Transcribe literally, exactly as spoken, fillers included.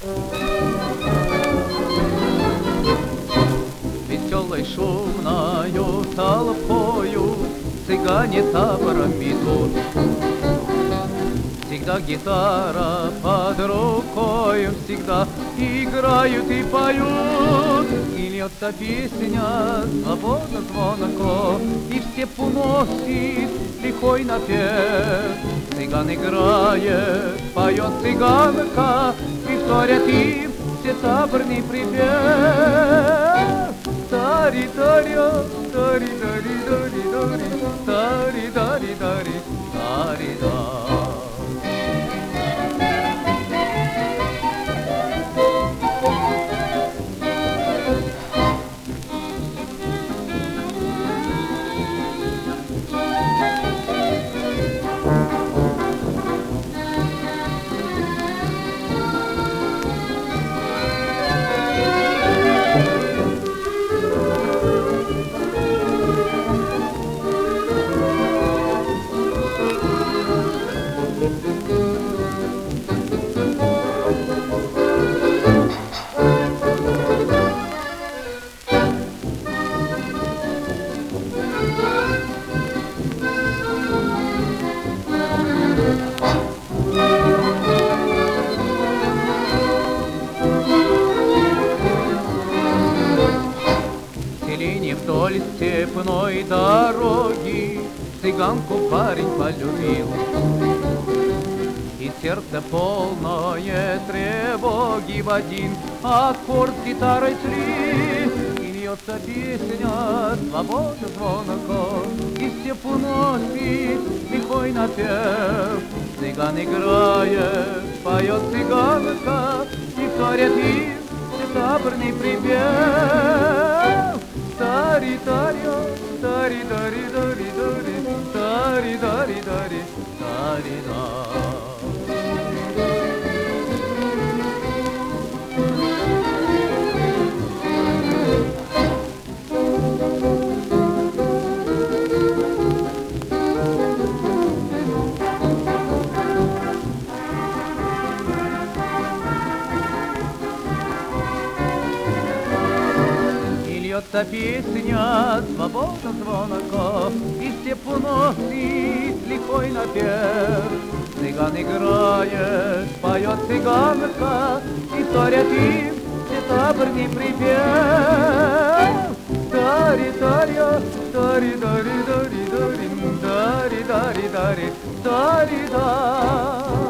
Веселой шумною толпою цыгане табором идут. Всегда гитара под рукой, всегда играют и поют. И льется песня свобода звонко, и в степу носит лихой напев. Цыган играет, поет цыганка, и вторят им все таборный припев. Тари-тари-о, тари-тари-тари-тари, тари-тари-тари, тари-да. Вдоль степной дороги цыганку парень полюбил, и сердце полное тревоги в один аккорд гитарой три. И льется песня свобода звонко, и степу носит лихой напев. Цыган играет, поет цыганка, и вторят им все таборный припев. Тари-тари-о, тари-тари-тари-тари, тари-тари-тари, тари-да. Льется песня свобода звонко, и степу носит лихой напев. Цыган играет, поет цыганка, и вторят им все таборный припев. Тари-тари-о, тари-тари-тари-тари, тари-тари-тари, тари-да.